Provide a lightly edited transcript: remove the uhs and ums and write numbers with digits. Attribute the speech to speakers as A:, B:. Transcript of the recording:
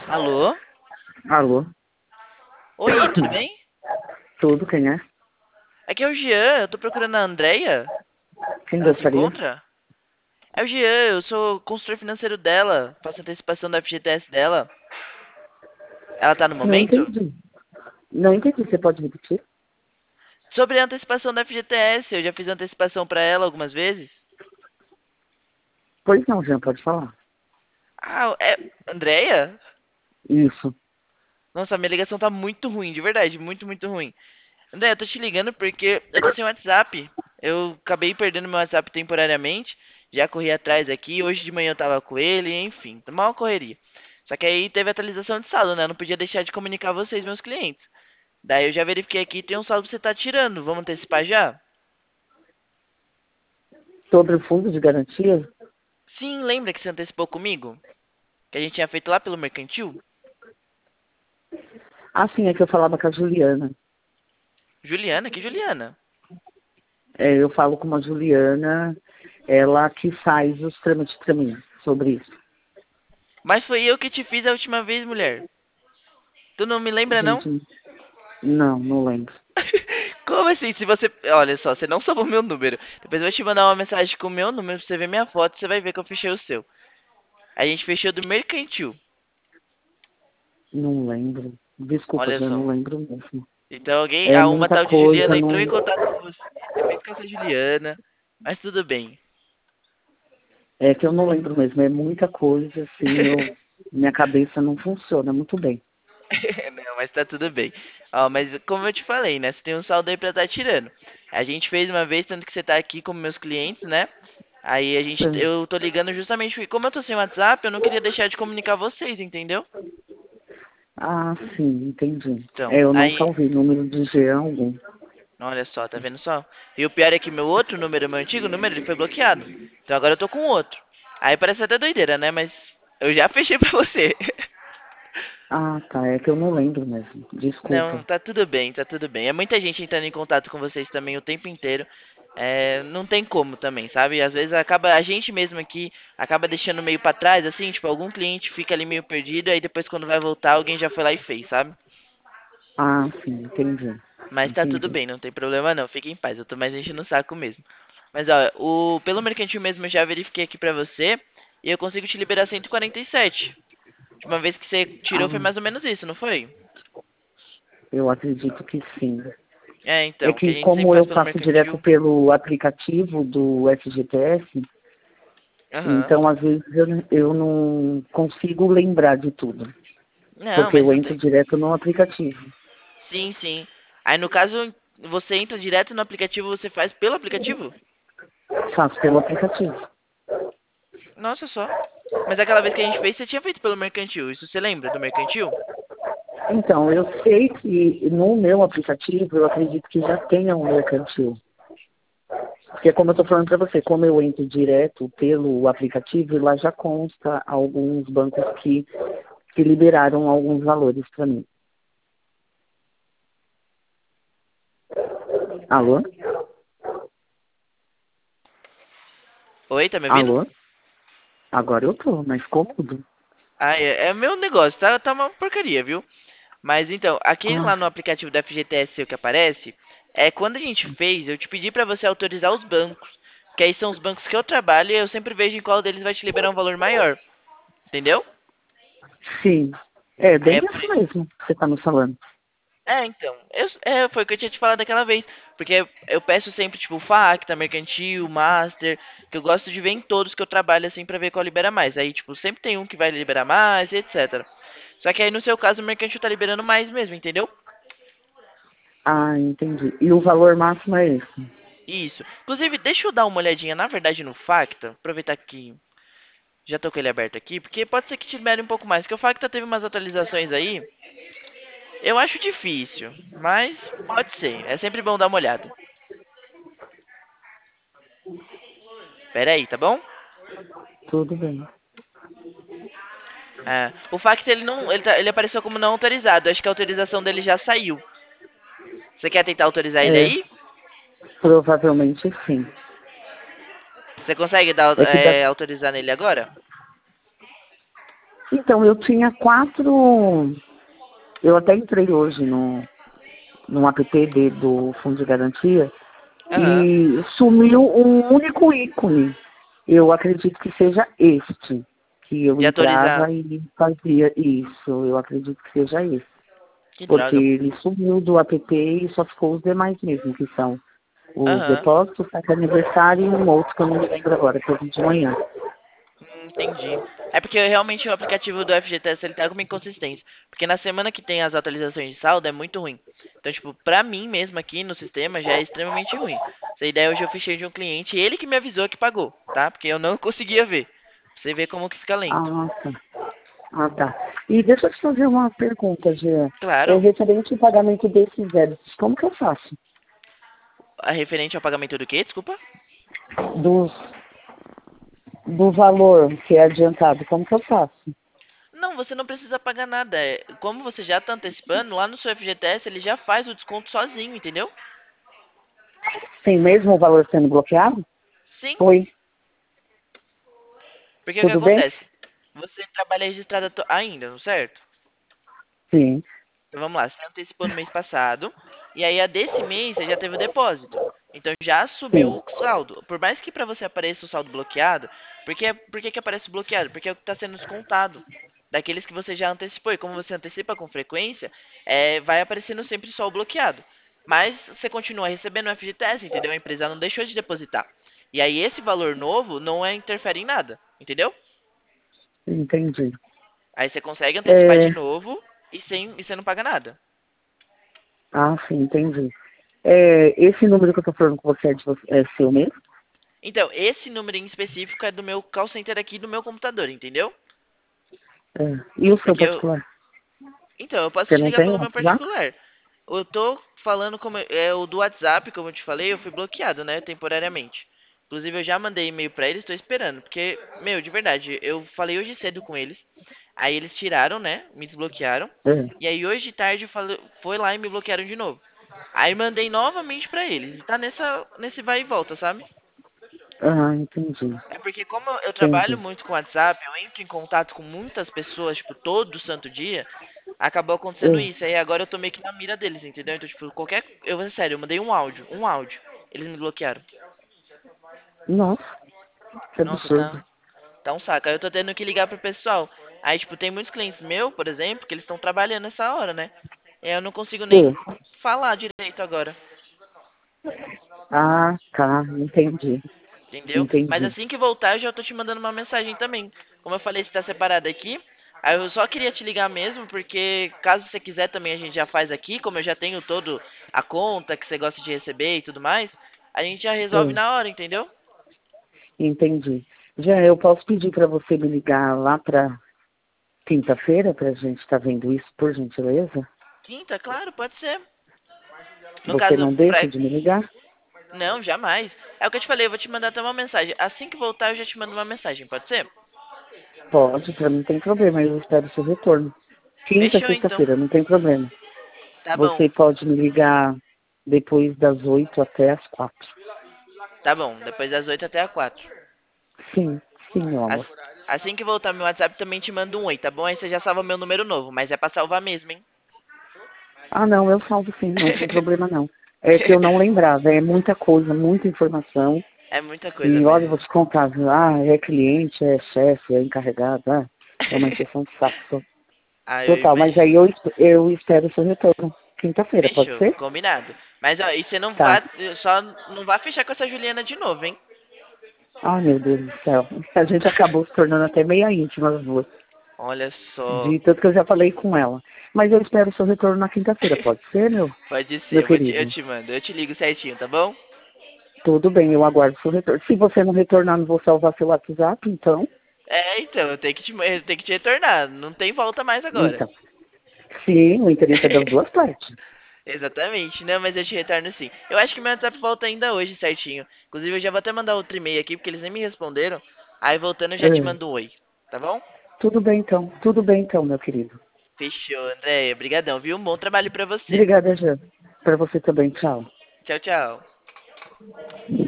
A: Alô?
B: Alô?
A: Oi, tudo bem?
B: Tudo, quem é?
A: Aqui é o Jean, eu tô procurando a Andrea.
B: Quem
A: Ela se
B: gostaria?
A: encontra? É o Jean, eu sou consultor financeiro dela. Faço antecipação da FGTS dela. Ela tá no
B: Não
A: momento?
B: entendi. Não entendi, você pode repetir?
A: Sobre a antecipação da FGTS, eu já fiz antecipação pra ela algumas vezes.
B: Pois não, Jean, pode falar.
A: Ah, é. Andrea?
B: Isso.
A: Nossa, minha ligação tá muito ruim, de verdade, muito, muito ruim. Andrea, eu tô te ligando porque eu tô sem WhatsApp. Eu acabei perdendo meu WhatsApp temporariamente. Já corri atrás aqui. Hoje de manhã eu tava com ele, enfim, tá uma correria. Só que aí teve atualização de saldo, né? Eu não podia deixar de comunicar a vocês, meus clientes. Daí eu já verifiquei aqui, tem um saldo que você tá tirando. Vamos antecipar já?
B: Sobre o fundo de garantia?
A: Sim, lembra que você antecipou comigo? Que a gente tinha feito lá pelo Mercantil?
B: Ah, sim, é que eu falava com a Juliana.
A: Juliana? Que Juliana?
B: É, eu falo com uma Juliana, ela que faz os trâmites pra mim sobre isso.
A: Mas foi eu que te fiz a última vez, mulher. Tu não me lembra, não?
B: Gente, não, não lembro.
A: Como assim? Se você. Olha só, você não salvou meu número. Depois eu vou te mandar uma mensagem com o meu número pra você ver minha foto e você vai ver que eu fechei o seu. A gente fechou do Mercantil.
B: Não lembro. Desculpa,
A: Olha
B: Jean,
A: não.
B: não lembro mesmo.
A: Então alguém.
B: É
A: Uma
B: muita
A: tal de
B: coisa,
A: Juliana entrou
B: não.
A: em contato com você. Você fez com essa Juliana. Mas tudo bem.
B: É que eu não lembro mesmo, é muita coisa, assim, minha cabeça não funciona muito bem.
A: Não, mas tá tudo bem. Ó, mas como eu te falei, né? Você tem um saldo aí pra estar tirando. A gente fez uma vez, tanto que você tá aqui como meus clientes, né? Aí eu tô ligando justamente porque como eu tô sem WhatsApp, eu não queria deixar de comunicar vocês, entendeu?
B: Ah, sim, entendi.
A: Então,
B: É, eu não
A: aí,
B: salvei número de Jean algum.
A: olha só, tá vendo só? E o pior é que meu outro número, meu antigo número, ele foi bloqueado. Então agora eu tô com outro. Aí parece até doideira, né? Mas eu já fechei pra você.
B: Ah, tá, é que eu não lembro mesmo.
A: Não,
B: Desculpa.
A: tá tudo bem, tá tudo bem. É muita gente entrando em contato com vocês também o tempo inteiro. É, não tem como também, sabe? Às vezes acaba a gente mesmo aqui acaba deixando meio pra trás, assim, tipo, algum cliente fica ali meio perdido, aí depois quando vai voltar, alguém já foi lá e fez, sabe?
B: Ah, sim, entendi.
A: Mas tá tudo
B: Entendi.
A: bem, não tem problema não, fique em paz, eu tô mais enchendo o saco mesmo. Mas ó, pelo mercantil mesmo eu já verifiquei aqui pra você e eu consigo te liberar 147. De uma vez que você tirou foi
B: Ah,
A: mais ou menos isso, não foi?
B: eu acredito que sim.
A: É,
B: É
A: então, que a
B: que
A: gente sempre
B: como
A: faz
B: eu
A: pelo
B: faço direto
A: mercantil.
B: pelo aplicativo do FGTS,
A: Aham.
B: então às vezes eu não consigo lembrar de tudo.
A: Não,
B: Porque
A: mas
B: eu
A: não
B: entro
A: tem.
B: direto no aplicativo.
A: Sim, sim. Aí no caso, você entra direto no aplicativo, você faz pelo aplicativo?
B: Faço pelo aplicativo.
A: Nossa só. Mas aquela vez que a gente fez, você tinha feito pelo mercantil. Isso você lembra do mercantil?
B: Então, eu sei que no meu aplicativo, eu acredito que já tenha um mercantil. Porque como eu estou falando para você, como eu entro direto pelo aplicativo, lá já consta alguns bancos que liberaram alguns valores para mim. Alô?
A: Oi, tá me ouvindo?
B: Alô? Agora eu tô, mais cômodo.
A: Ah, é meu negócio, tá uma porcaria, viu? Mas então, aquele lá no
B: Ah,
A: aplicativo da FGTS seu que aparece, é quando a gente fez, eu te pedi pra você autorizar os bancos. Que aí são os bancos que eu trabalho e eu sempre vejo em qual deles vai te liberar um valor maior. Entendeu?
B: sim. É
A: Aí
B: bem
A: é por
B: isso mesmo que você está me falando.
A: É, então. Foi o que eu tinha te falado daquela vez. Porque eu peço sempre, tipo, Facta, Mercantil, Master, que eu gosto de ver em todos que eu trabalho, assim, pra ver qual libera mais. Aí, tipo, sempre tem um que vai liberar mais, etc. Só que aí, no seu caso, o Mercantil tá liberando mais mesmo, entendeu?
B: Ah, entendi. E o valor máximo é esse?
A: Isso. Inclusive, deixa eu dar uma olhadinha, na verdade, no Facta. Aproveitar que já tô com ele aberto aqui, porque pode ser que te libere um pouco mais. Porque o Facta teve umas atualizações aí. Eu acho difícil, mas pode ser. É sempre bom dar uma olhada. Pera aí, tá bom?
B: Tudo bem.
A: É, o fax ele não, ele apareceu como não autorizado. Acho que a autorização dele já saiu. Você quer tentar autorizar ele
B: É,
A: aí?
B: provavelmente sim.
A: Você consegue dar,
B: É que da,
A: autorizar nele agora?
B: Então, eu tinha 4. Eu até entrei hoje no app do Fundo de Garantia
A: Aham.
B: e sumiu um único ícone. Eu acredito que seja este, que eu
A: De atualizar.
B: entrava e fazia isso. Eu acredito que seja esse.
A: Que
B: Porque
A: droga.
B: ele sumiu do app e só ficou os demais mesmo, que são os
A: Aham.
B: depósitos, saque aniversário e um outro que eu não me lembro agora, que eu vi de manhã.
A: Entendi. É porque realmente o aplicativo do FGTS ele tá com uma inconsistência. Porque na semana que tem as atualizações de saldo é muito ruim. Então, tipo, pra mim mesmo aqui no sistema já é extremamente ruim. Essa ideia hoje eu fechei de um cliente, ele que me avisou que pagou, tá? Porque eu não conseguia ver. Pra você ver como que fica lento.
B: Ah, tá. Ah, tá. E deixa eu te fazer uma pergunta, Jean. É
A: Claro,
B: referente ao pagamento desses débitos, como que eu faço?
A: a referente ao pagamento do quê? Desculpa.
B: Dos, do valor que é adiantado, como que eu faço?
A: Não, você não precisa pagar nada. Como você já tá antecipando, lá no seu FGTS ele já faz o desconto sozinho, entendeu?
B: Sem mesmo o valor sendo bloqueado?
A: Sim.
B: Oi,
A: Porque o que
B: tudo bem?
A: acontece? Você trabalha registrado ainda, não certo?
B: Sim,
A: Então vamos lá, você antecipou no mês passado, e aí a desse mês você já teve o depósito. Então já subiu
B: sim,
A: o saldo. Por mais que para você apareça o saldo bloqueado, por que que aparece bloqueado? Porque é o que está sendo descontado daqueles que você já antecipou. E como você antecipa com frequência, vai aparecendo sempre só o bloqueado. Mas você continua recebendo o FGTS, entendeu? A empresa não deixou de depositar. E aí esse valor novo não interfere em nada, entendeu?
B: entendi.
A: Aí você consegue antecipar de
B: É,
A: novo e você não paga nada.
B: sim, entendi. É, esse número que eu tô falando com você é seu mesmo?
A: Então, esse número em específico é do meu call center aqui do meu computador, entendeu?
B: É. E o seu
A: Porque eu.
B: particular?
A: Então, eu posso
B: Você
A: te
B: não
A: ligar
B: tem
A: pelo meu
B: WhatsApp?
A: particular. Eu tô falando como. É o do WhatsApp, como eu te falei, eu fui bloqueado, né? Temporariamente. Inclusive, eu já mandei e-mail pra eles, tô esperando. Porque, meu, de verdade, eu falei hoje cedo com eles. Aí eles tiraram, né? Me desbloquearam.
B: É.
A: E aí hoje de tarde foi lá e me bloquearam de novo. Aí mandei novamente pra eles. E tá nesse vai e volta, sabe?
B: Entendi.
A: É porque como eu trabalho
B: Entendi.
A: muito com WhatsApp, eu entro em contato com muitas pessoas, tipo, todo santo dia, acabou acontecendo
B: É.
A: isso. Aí agora eu tô meio que na mira deles, entendeu? Então, tipo, sério, eu mandei um áudio. Eles me bloquearam.
B: Nossa, que
A: Nossa,
B: absurdo.
A: tá um saco. Aí eu tô tendo que ligar pro pessoal. Aí, tipo, tem muitos clientes meus, por exemplo, que eles estão trabalhando essa hora, né? E aí eu não consigo nem
B: É.
A: falar direito agora.
B: Tá, entendi.
A: Entendeu? Mas
B: Entendi.
A: assim que voltar, eu já tô te mandando uma mensagem também. Como eu falei, você tá separado aqui. Aí eu só queria te ligar mesmo, porque caso você quiser também a gente já faz aqui, como eu já tenho todo a conta que você gosta de receber e tudo mais, a gente já resolve
B: É.
A: na hora, entendeu?
B: Entendi. Já eu posso pedir para você me ligar lá para quinta-feira para a gente estar vendo isso, por gentileza?
A: Quinta, claro, pode ser. No
B: Você
A: caso,
B: não deixa de me ligar?
A: não, jamais. É o que eu te falei, eu vou te mandar até uma mensagem. Assim que voltar, eu já te mando uma mensagem, pode ser?
B: Pode, para mim não tem problema, eu espero seu retorno. Quinta,
A: Fechou então.
B: sexta-feira, não tem problema.
A: Tá bom,
B: Você pode me ligar depois das 8 até as 4.
A: tá bom. Depois das 8 até as 4.
B: Sim, sim, meu
A: As-
B: amor.
A: Assim que voltar meu WhatsApp, também te mando um oi, tá bom? Aí você já salva meu número novo, mas é pra salvar mesmo, hein?
B: Não, eu salvo sim, não tem problema não. É que eu não lembrava, é muita coisa, muita informação.
A: É muita coisa
B: E olha, eu
A: mesmo.
B: vou te contar, viu? É cliente, é chefe, é encarregado, é uma injeção de saco
A: Ah, eu
B: total. Mas aí
A: imagino.
B: eu espero o seu retorno quinta-feira, pode
A: Fechou,
B: ser?
A: combinado. Mas ó, e você não
B: Tá.
A: vai, só não vai fechar com essa Juliana de novo, hein?
B: Ai, meu Deus do céu. A gente acabou se tornando até meia íntima as duas.
A: Olha só.
B: De tanto que eu já falei com ela. Mas eu espero o seu retorno na quinta-feira, pode ser,
A: Pode ser,
B: meu
A: eu
B: querido?
A: te mando, eu te ligo certinho, tá bom?
B: Tudo bem, eu aguardo o seu retorno. Se você não retornar, não vou salvar seu WhatsApp, então.
A: Então, eu tenho que te retornar. Não tem volta mais agora.
B: Então. Sim, o interesse é das duas partes.
A: Exatamente, não, mas eu te retorno sim. Eu acho que meu WhatsApp volta ainda hoje certinho. Inclusive, eu já vou até mandar outro e-mail aqui, porque eles nem me responderam. Aí, voltando, eu já te
B: É.
A: mando um oi, tá bom?
B: Tudo bem então, meu querido.
A: Fechou, Andréia. Obrigadão, viu? Um bom trabalho pra você.
B: Obrigada, Jean. Para você também, tchau.
A: Tchau, tchau.